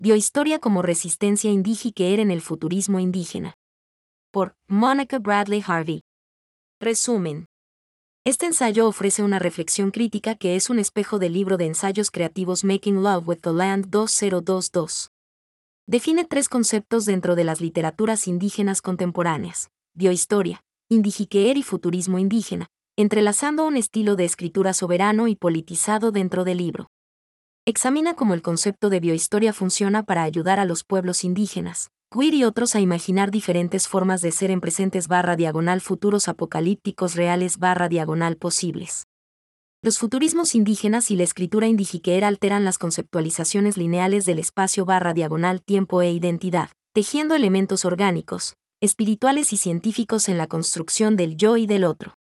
Biohistoria como resistencia indígena en el futurismo indígena. Por Monica Bradley Harvey. Resumen. Este ensayo ofrece una reflexión crítica que es un espejo del libro de ensayos creativos Making Love with the Land 2022. Define tres conceptos dentro de las literaturas indígenas contemporáneas: biohistoria, indigiqueer y futurismo indígena, entrelazando un estilo de escritura soberano y politizado dentro del libro. Examina cómo el concepto de biohistoria funciona para ayudar a los pueblos indígenas, queer y otros a imaginar diferentes formas de ser en presentes / futuros apocalípticos reales / posibles. Los futurismos indígenas y la escritura indigiqueer alteran las conceptualizaciones lineales del espacio / tiempo e identidad, tejiendo elementos orgánicos, espirituales y científicos en la construcción del yo y del otro.